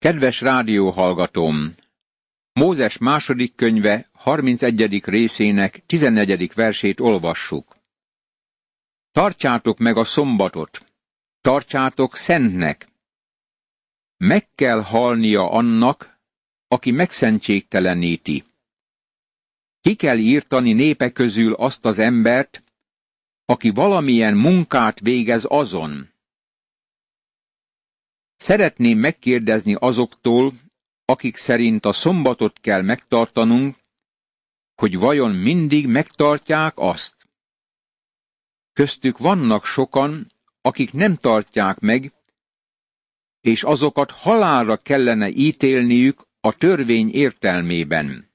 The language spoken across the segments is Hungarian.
Kedves rádióhallgatóm! Mózes második könyve 31. részének 14. versét olvassuk. Tartsátok meg a szombatot, tartsátok szentnek. Meg kell halnia annak, aki megszentségteleníti. Ki kell írtani népek közül azt az embert, aki valamilyen munkát végez azon. Szeretném megkérdezni azoktól, akik szerint a szombatot kell megtartanunk, hogy vajon mindig megtartják azt. Köztük vannak sokan, akik nem tartják meg, és azokat halálra kellene ítélniük a törvény értelmében.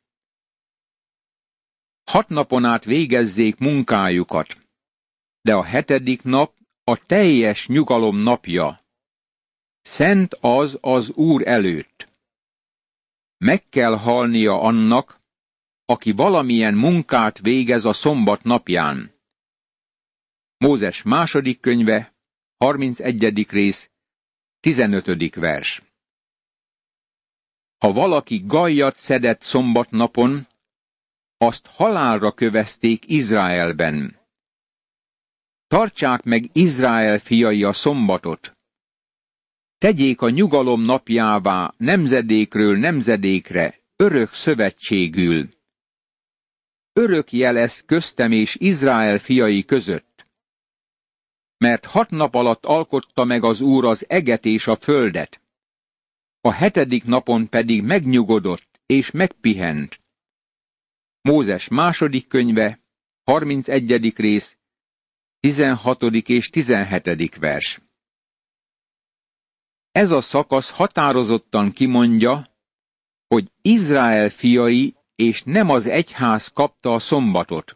6 napon át végezzék munkájukat, de a 7. nap a teljes nyugalom napja. Szent az az Úr előtt. Meg kell halnia annak, aki valamilyen munkát végez a szombat napján. Mózes második könyve, 31. rész, 15. vers. Ha valaki gajjat szedett szombatnapon, azt halálra kövezték Izraelben. Tartsák meg Izrael fiai a szombatot. Tegyék a nyugalom napjává nemzedékről nemzedékre, örök szövetségül. Örök jel ez köztem és Izrael fiai között. Mert 6 nap alatt alkotta meg az Úr az eget és a földet. A 7. napon pedig megnyugodott és megpihent. Mózes második könyve, 31. rész, 16. és 17. vers. Ez a szakasz határozottan kimondja, hogy Izrael fiai és nem az egyház kapta a szombatot.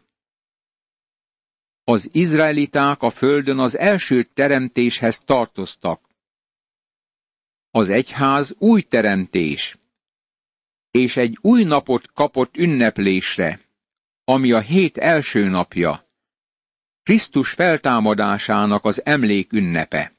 Az izraeliták a földön az első teremtéshez tartoztak. Az egyház új teremtés, és egy új napot kapott ünneplésre, ami a hét első napja, Krisztus feltámadásának az emlékünnepe.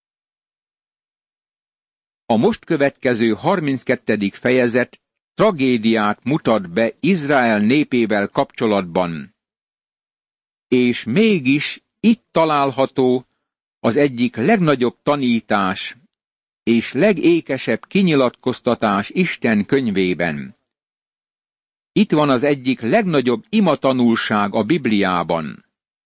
A most következő 32. fejezet tragédiát mutat be Izrael népével kapcsolatban. És mégis itt található az egyik legnagyobb tanítás és legékesebb kinyilatkoztatás Isten könyvében. Itt van az egyik legnagyobb imatanulság a Bibliában.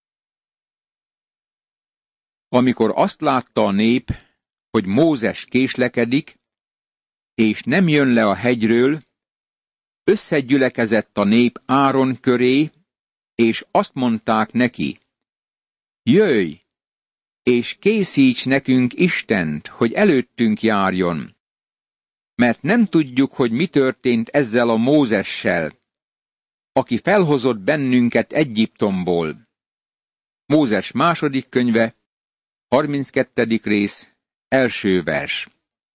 Amikor azt látta a nép, hogy Mózes késlekedik, és nem jön le a hegyről, összegyülekezett a nép Áron köré, és azt mondták neki, jöjj, és készíts nekünk Istent, hogy előttünk járjon, mert nem tudjuk, hogy mi történt ezzel a Mózessel, aki felhozott bennünket Egyiptomból. Mózes második könyve, 32. rész, első vers.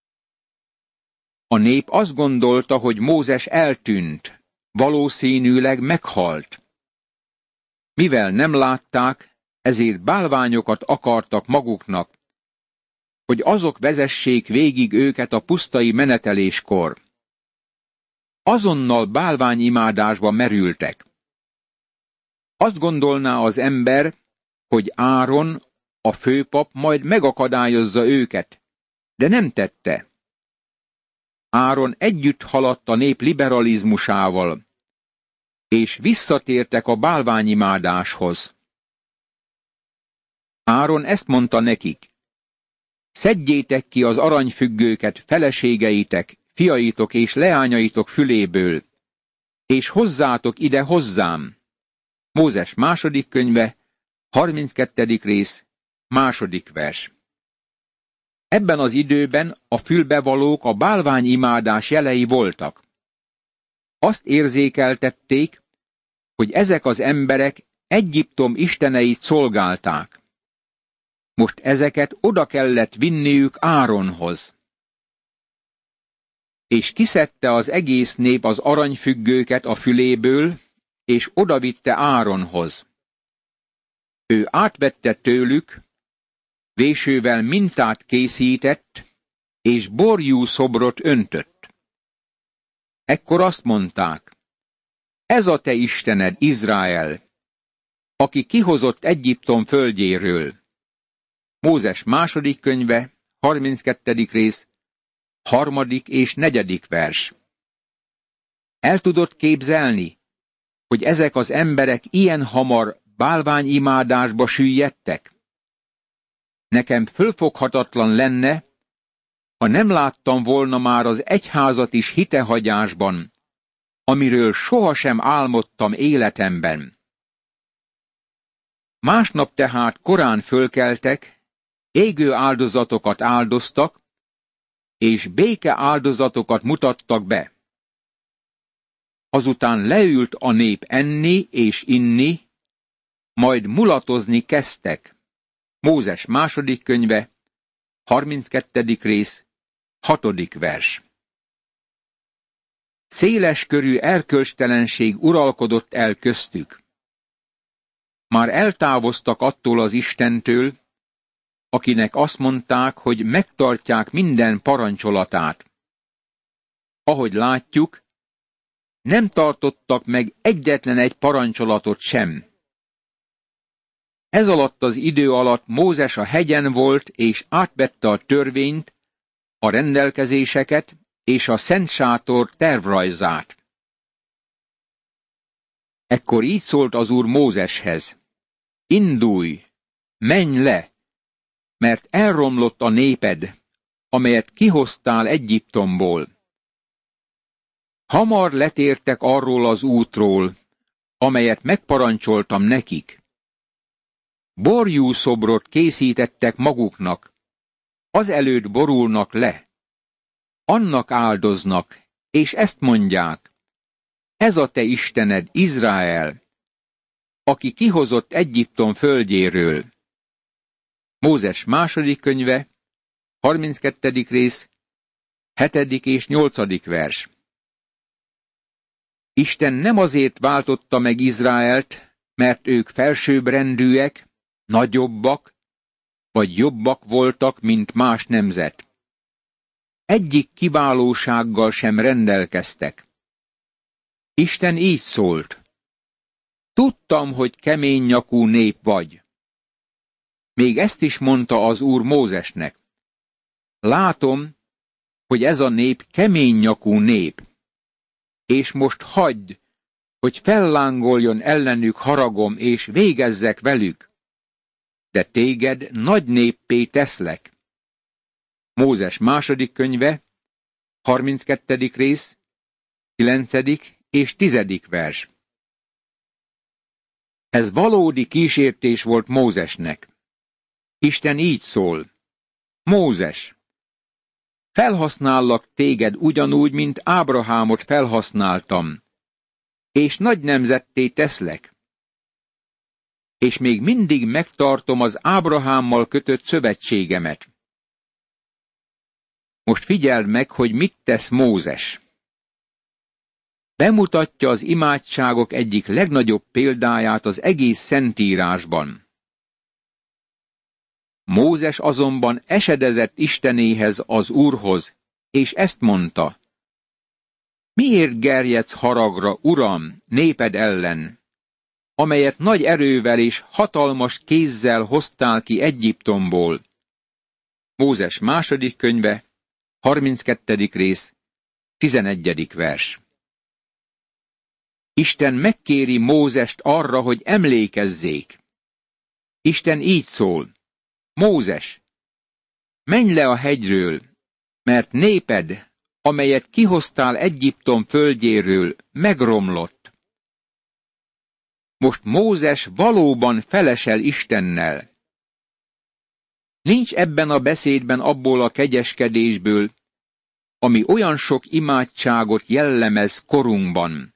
A nép azt gondolta, hogy Mózes eltűnt, valószínűleg meghalt. Mivel nem látták, ezért bálványokat akartak maguknak, hogy azok vezessék végig őket a pusztai meneteléskor. Azonnal bálványimádásba merültek. Azt gondolná az ember, hogy Áron, a főpap majd megakadályozza őket, de nem tette. Áron együtt haladt a nép liberalizmusával, és visszatértek a bálványimádáshoz. Áron ezt mondta nekik, szedjétek ki az aranyfüggőket feleségeitek, fiaitok és leányaitok füléből, és hozzátok ide hozzám. Mózes második könyve, 32. rész, második vers. Ebben az időben a fülbevalók a bálványimádás jelei voltak. Azt érzékeltették, hogy ezek az emberek Egyiptom isteneit szolgálták. Most ezeket oda kellett vinniük Áronhoz. És kiszedte az egész nép az aranyfüggőket a füléből, és odavitte Áronhoz. Ő átvette tőlük, vésővel mintát készített, és borjú szobrot öntött. Ekkor azt mondták, ez a te Istened, Izrael, aki kihozott Egyiptom földjéről. Mózes második könyve, 32. rész, 3. és 4. vers. El tudod képzelni, hogy ezek az emberek ilyen hamar bálványimádásba süllyedtek? Nekem fölfoghatatlan lenne, ha nem láttam volna már az egyházat is hitehagyásban, amiről sohasem álmodtam életemben. Másnap tehát korán fölkeltek, égő áldozatokat áldoztak, és béke áldozatokat mutattak be. Azután leült a nép enni és inni, majd mulatozni kezdtek. Mózes második könyve, 32. rész, 6. vers. Széles körű erkölcstelenség uralkodott el köztük. Már eltávoztak attól az Istentől, akinek azt mondták, hogy megtartják minden parancsolatát. Ahogy látjuk, nem tartottak meg egyetlen egy parancsolatot sem. Ez alatt az idő alatt Mózes a hegyen volt, és átvette a törvényt, a rendelkezéseket és a Szent Sátor tervrajzát. Ekkor így szólt az Úr Mózeshez: indulj, menj le, mert elromlott a néped, amelyet kihoztál Egyiptomból. Hamar letértek arról az útról, amelyet megparancsoltam nekik. Borjú szobrot készítettek maguknak, azelőtt borulnak le. Annak áldoznak, és ezt mondják: ez a te Istened, Izrael, aki kihozott Egyiptom földjéről. Mózes második könyve, 32. rész, 7. és 8. vers. Isten nem azért váltotta meg Izraelt, mert ők felsőbbrendűek, nagyobbak, vagy jobbak voltak, mint más nemzet. Egyik kiválósággal sem rendelkeztek. Isten így szólt: tudtam, hogy kemény nyakú nép vagy. Még ezt is mondta az Úr Mózesnek: látom, hogy ez a nép kemény nyakú nép, és most hagyd, hogy fellángoljon ellenük haragom, és végezzek velük, de téged nagy néppé teszlek. Mózes második könyve, 32. rész, 9. és 10. vers. Ez valódi kísértés volt Mózesnek. Isten így szól: Mózes, felhasznállak téged ugyanúgy, mint Ábrahámot felhasználtam, és nagy nemzetté teszlek. És még mindig megtartom az Ábrahámmal kötött szövetségemet. Most figyeld meg, hogy mit tesz Mózes. Bemutatja az imádságok egyik legnagyobb példáját az egész Szentírásban. Mózes azonban esedezett Istenéhez, az Úrhoz, és ezt mondta: miért gerjedsz haragra, Uram, néped ellen, amelyet nagy erővel és hatalmas kézzel hoztál ki Egyiptomból? Mózes második könyve, 32. rész, 11. vers. Isten megkéri Mózest arra, hogy emlékezzék. Isten így szól: Mózes, menj le a hegyről, mert néped, amelyet kihoztál Egyiptom földjéről, megromlott. Most Mózes valóban felesel Istennel. Nincs ebben a beszédben abból a kegyeskedésből, ami olyan sok imádságot jellemez korunkban.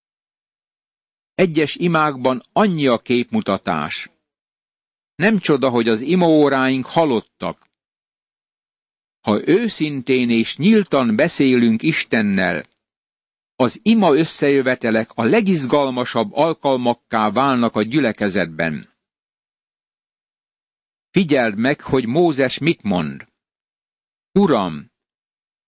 Egyes imákban annyi a képmutatás. Nem csoda, hogy az imaóráink halottak. Ha őszintén és nyíltan beszélünk Istennel, az ima összejövetelek a legizgalmasabb alkalmakká válnak a gyülekezetben. Figyeld meg, hogy Mózes mit mond. Uram,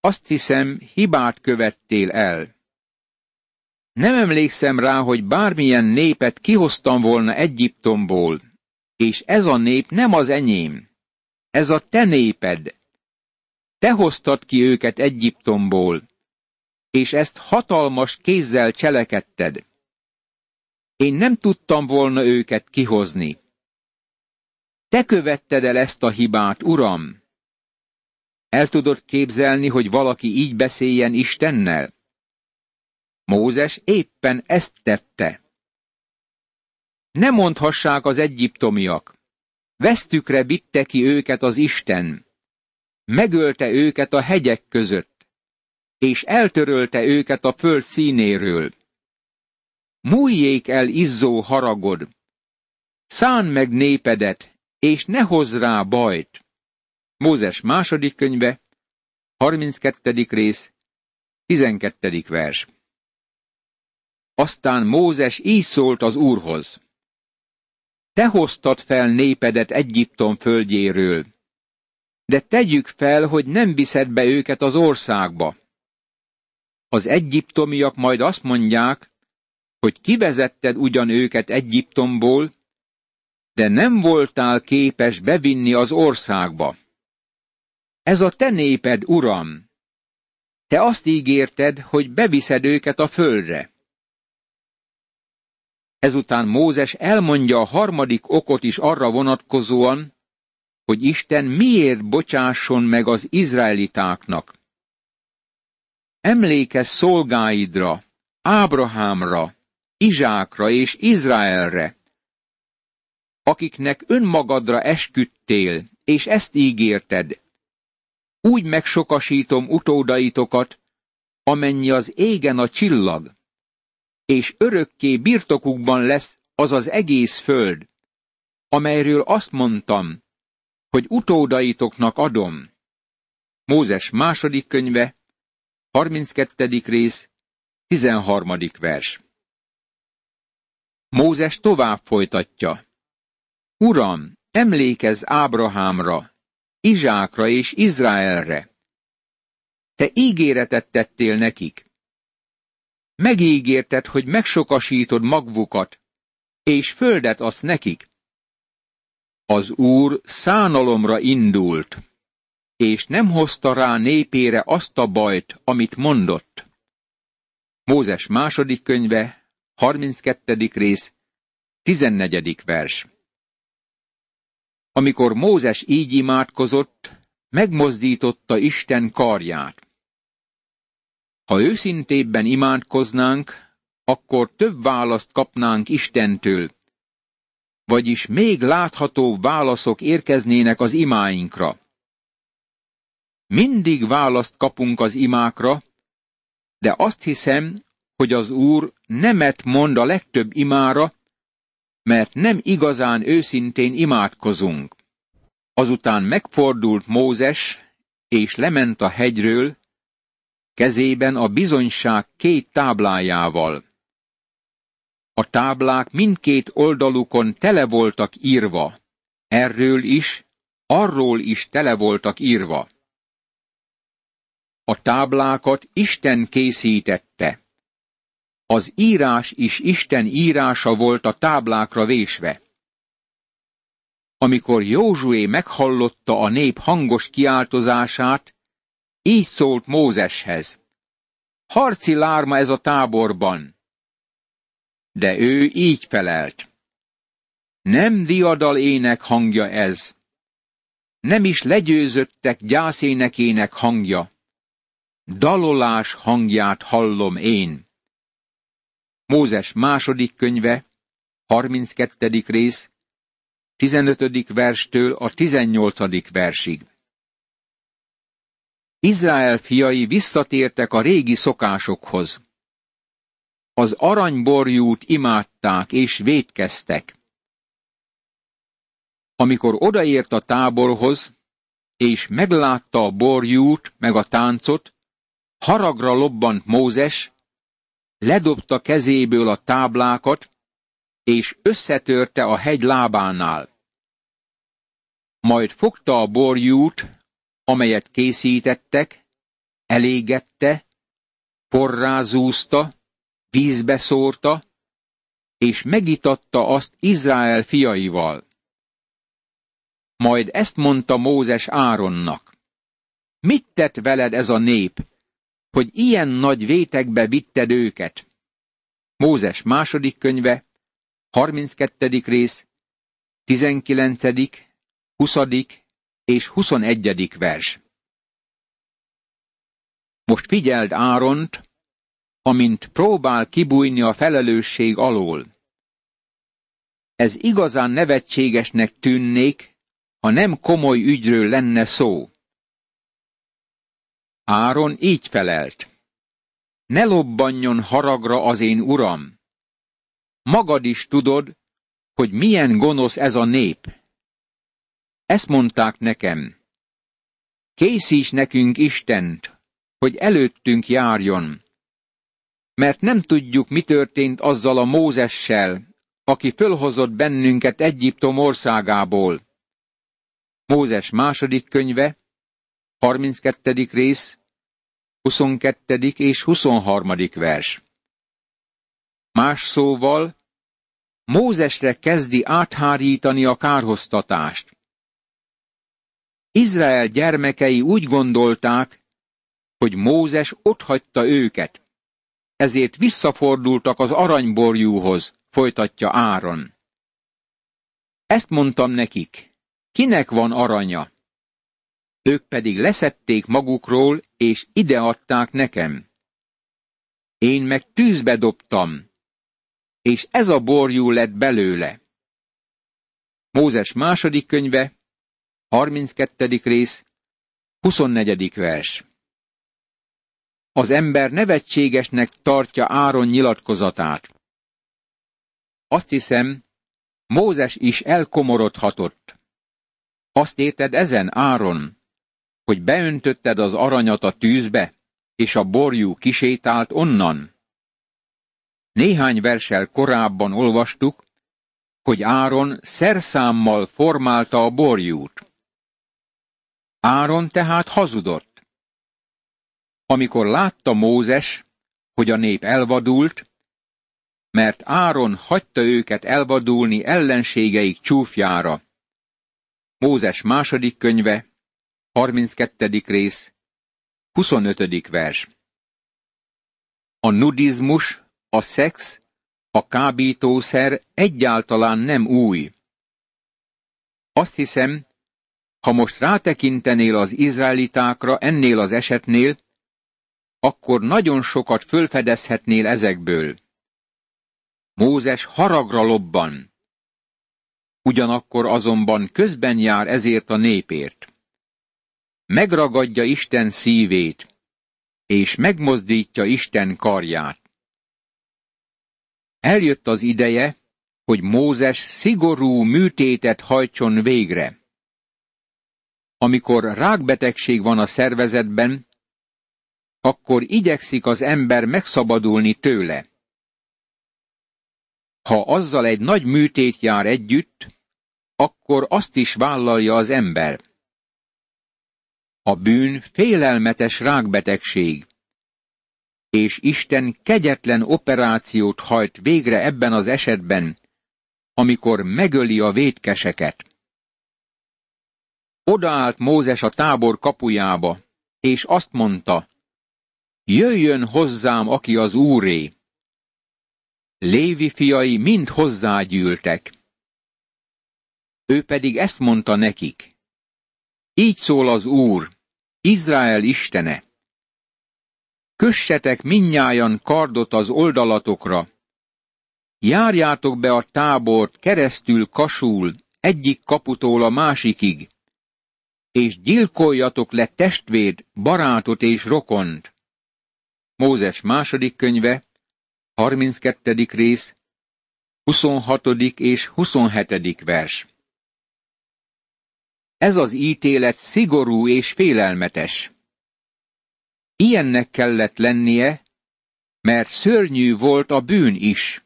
azt hiszem, hibát követtél el. Nem emlékszem rá, hogy bármilyen népet kihoztam volna Egyiptomból, és ez a nép nem az enyém. Ez a te néped. Te hoztad ki őket Egyiptomból, és ezt hatalmas kézzel cselekedted. Én nem tudtam volna őket kihozni. Te követted el ezt a hibát, Uram. El tudod képzelni, hogy valaki így beszéljen Istennel? Mózes éppen ezt tette. Ne mondhassák az egyiptomiak, vesztükre vitte ki őket az Isten, megölte őket a hegyek között, és eltörölte őket a föld színéről. Múljék el izzó haragod, szánd meg népedet, és ne hozz rá bajt. Mózes második könyve, 32. rész, 12. vers. Aztán Mózes így szólt az Úrhoz. Te hoztad fel népedet Egyiptom földjéről, de tegyük fel, hogy nem viszed be őket az országba. Az egyiptomiak majd azt mondják, hogy kivezetted ugyan őket Egyiptomból, de nem voltál képes bevinni az országba. Ez a te néped, Uram! Te azt ígérted, hogy beviszed őket a földre. Ezután Mózes elmondja a harmadik okot is arra vonatkozóan, hogy Isten miért bocsásson meg az izraelitáknak. Emlékezz szolgáidra, Ábrahámra, Izsákra és Izraelre, akiknek önmagadra esküdtél, és ezt ígérted. Úgy megsokasítom utódaitokat, amennyi az égen a csillag, és örökké birtokukban lesz az az egész föld, amelyről azt mondtam, hogy utódaitoknak adom. Mózes második könyve, 32. rész, 13. vers. Mózes tovább folytatja. Uram, emlékezz Ábrahámra, Izsákra és Izraelre. Te ígéretet tettél nekik. Megígérted, hogy megsokasítod magvukat, és földet adsz nekik. Az Úr szánalomra indult, és nem hozta rá népére azt a bajt, amit mondott. Mózes második könyve, 32. rész, 14. vers. Amikor Mózes így imádkozott, megmozdította Isten karját. Ha őszintébben imádkoznánk, akkor több választ kapnánk Istentől, vagyis még láthatóbb válaszok érkeznének az imáinkra. Mindig választ kapunk az imákra, de azt hiszem, hogy az Úr nemet mond a legtöbb imára, mert nem igazán őszintén imádkozunk. Azután megfordult Mózes, és lement a hegyről, kezében a bizonyság 2 táblájával. A táblák mindkét oldalukon tele voltak írva, erről is, arról is tele voltak írva. A táblákat Isten készítette. Az írás is Isten írása volt a táblákra vésve. Amikor Józsué meghallotta a nép hangos kiáltozását, így szólt Mózeshez. Harci lárma ez a táborban. De ő így felelt. Nem diadal ének hangja ez. Nem is legyőzöttek gyászénekének hangja. Dalolás hangját hallom én. Mózes második könyve, 32. rész, 15. verstől a 18. versig. Izrael fiai visszatértek a régi szokásokhoz. Az aranyborjút imádták és vétkeztek. Amikor odaért a táborhoz, és meglátta a borjút meg a táncot, haragra lobbant Mózes, ledobta kezéből a táblákat, és összetörte a hegy lábánál. Majd fogta a borjút, amelyet készítettek, elégette, porrá zúzta, vízbe szórta, és megitatta azt Izrael fiaival. Majd ezt mondta Mózes Áronnak: mit tett veled ez a nép, hogy ilyen nagy vétekbe vitted őket? Mózes második könyve, 32. rész, 19., 20. és 21. vers. Most figyeld Áront, amint próbál kibújni a felelősség alól. Ez igazán nevetségesnek tűnnék, ha nem komoly ügyről lenne szó. Áron így felelt: ne lobbanjon haragra az én uram! Magad is tudod, hogy milyen gonosz ez a nép. Ezt mondták nekem: készíts nekünk Istent, hogy előttünk járjon, mert nem tudjuk, mi történt azzal a Mózessel, aki fölhozott bennünket Egyiptom országából. Mózes második könyve, 32. rész, 22. és 23. vers. Más szóval, Mózesre kezdi áthárítani a kárhoztatást. Izrael gyermekei úgy gondolták, hogy Mózes otthagyta őket, ezért visszafordultak az aranyborjúhoz, folytatja Áron. Ezt mondtam nekik: kinek van aranya? Ők pedig leszedték magukról, és ideadták nekem. Én meg tűzbe dobtam, és ez a borjú lett belőle. Mózes második könyve, 32. rész, 24. vers. Az ember nevetségesnek tartja Áron nyilatkozatát. Azt hiszem, Mózes is elkomorodhatott. Azt érted ezen, Áron, hogy beöntötted az aranyat a tűzbe, és a borjú kisétált onnan? Néhány verssel korábban olvastuk, hogy Áron szerszámmal formálta a borjút. Áron tehát hazudott. Amikor látta Mózes, hogy a nép elvadult, mert Áron hagyta őket elvadulni ellenségeik csúfjára. Mózes második könyve, 32. rész, 25. vers. A nudizmus, a szex, a kábítószer egyáltalán nem új. Azt hiszem, ha most rátekintenél az izraelitákra ennél az esetnél, akkor nagyon sokat fölfedezhetnél ezekből. Mózes haragra lobban. Ugyanakkor azonban közben jár ezért a népért. Megragadja Isten szívét, és megmozdítja Isten karját. Eljött az ideje, hogy Mózes szigorú műtétet hajtson végre. Amikor rákbetegség van a szervezetben, akkor igyekszik az ember megszabadulni tőle. Ha azzal egy nagy műtét jár együtt, akkor azt is vállalja az ember. A bűn félelmetes rákbetegség, és Isten kegyetlen operációt hajt végre ebben az esetben, amikor megöli a vétkeseket. Odaállt Mózes a tábor kapujába, és azt mondta: jöjjön hozzám, aki az Úré. Lévi fiai mind hozzágyűltek. Ő pedig ezt mondta nekik: így szól az Úr, Izrael Istene. Kössetek mindnyájan kardot az oldalatokra, járjátok be a tábort keresztül kasul, egyik kaputól a másikig, és gyilkoljatok le testvért, barátot és rokont. Mózes második könyve, 32. rész, 26. és 27. vers. Ez az ítélet szigorú és félelmetes. Ilyennek kellett lennie, mert szörnyű volt a bűn is.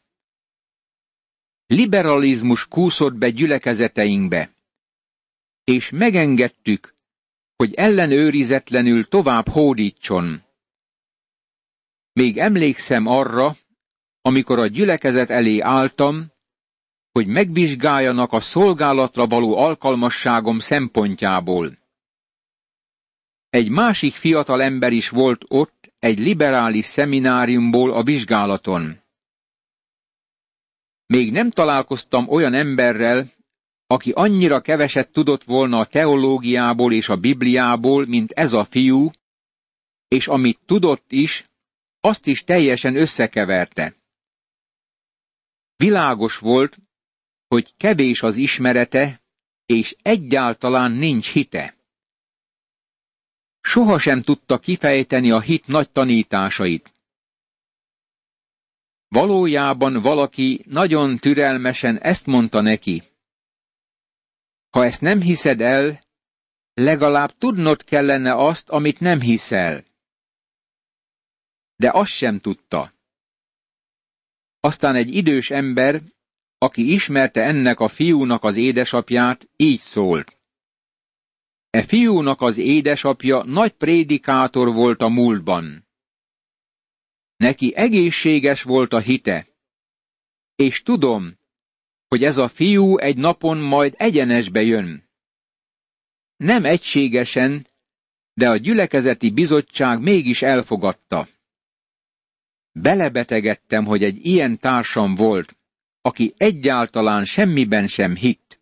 Liberalizmus kúszott be gyülekezeteinkbe, és megengedtük, hogy ellenőrizetlenül tovább hódítson. Még emlékszem arra, amikor a gyülekezet elé álltam, hogy megvizsgáljanak a szolgálatra való alkalmasságom szempontjából. Egy másik fiatal ember is volt ott egy liberális szemináriumból a vizsgálaton. Még nem találkoztam olyan emberrel, aki annyira keveset tudott volna a teológiából és a Bibliából, mint ez a fiú, és amit tudott is, azt is teljesen összekeverte. Világos volt, hogy kevés az ismerete, és egyáltalán nincs hite. Sohasem tudta kifejteni a hit nagy tanításait. Valójában valaki nagyon türelmesen ezt mondta neki. Ha ezt nem hiszed el, legalább tudnod kellene azt, amit nem hiszel. De azt sem tudta. Aztán egy idős ember, aki ismerte ennek a fiúnak az édesapját, így szólt. E fiúnak az édesapja nagy prédikátor volt a múltban. Neki egészséges volt a hite, és tudom, hogy ez a fiú egy napon majd egyenesbe jön. Nem egységesen, de a gyülekezeti bizottság mégis elfogadta. Belebetegedtem, hogy egy ilyen társam volt, aki egyáltalán semmiben sem hitt.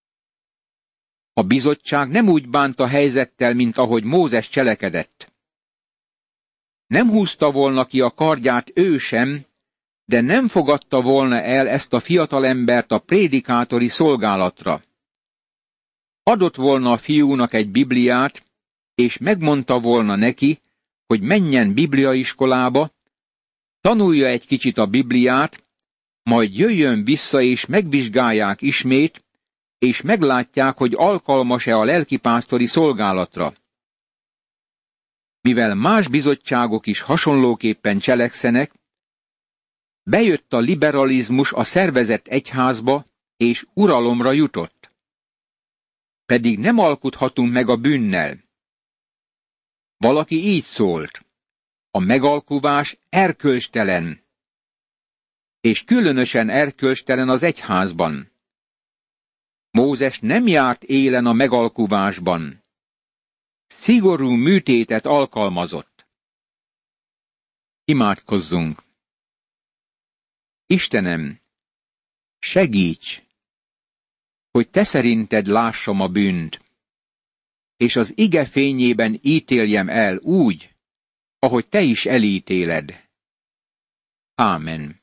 A bizottság nem úgy bánt a helyzettel, mint ahogy Mózes cselekedett. Nem húzta volna ki a kardját ő sem, de nem fogadta volna el ezt a fiatalembert a prédikátori szolgálatra. Adott volna a fiúnak egy Bibliát, és megmondta volna neki, hogy menjen bibliaiskolába, tanulja egy kicsit a Bibliát, majd jöjjön vissza és megvizsgálják ismét, és meglátják, hogy alkalmas-e a lelkipásztori szolgálatra. Mivel más bizottságok is hasonlóképpen cselekszenek, bejött a liberalizmus a szervezett egyházba, és uralomra jutott. Pedig nem alkudhatunk meg a bűnnel. Valaki így szólt, a megalkuvás erkölcstelen, és különösen erkölcstelen az egyházban. Mózes nem járt élen a megalkuvásban. Szigorú műtétet alkalmazott. Imádkozzunk! Istenem, segíts, hogy te szerinted lássam a bűnt, és az ige fényében ítéljem el úgy, ahogy te is elítéled. Ámen.